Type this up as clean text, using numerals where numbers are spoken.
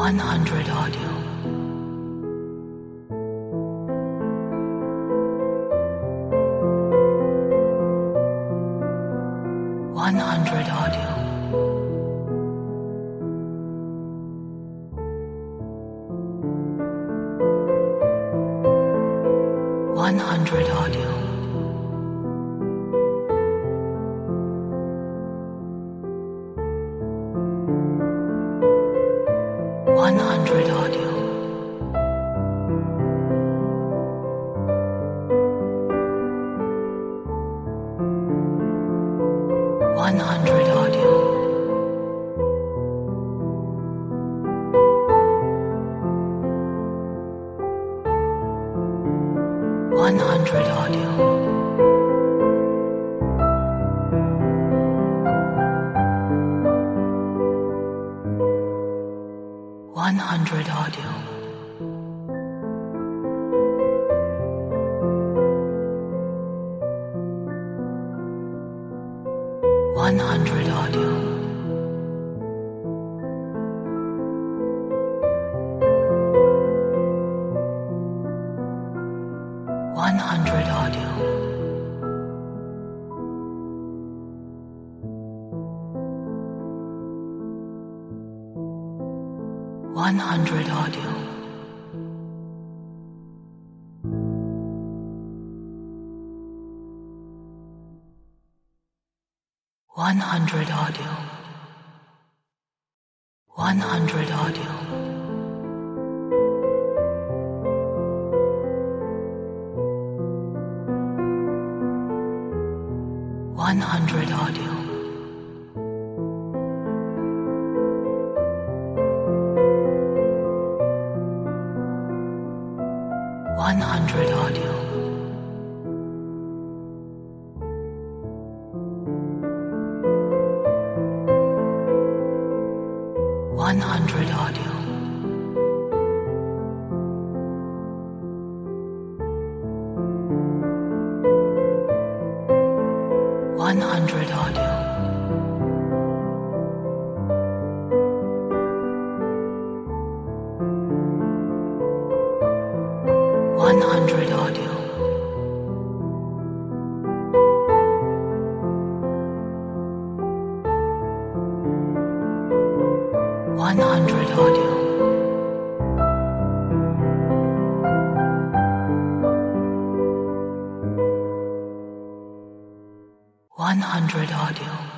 100 audio. 100 audio. 100 audio. 100 audio. 100 audio. 100 audio. 100 audio. 100 audio. 100 audio. 100 audio. 100 audio. 100 audio. 100 audio. 100 audio. 100 audio. 100 audio. 100 audio. 100 audio. 100 audio.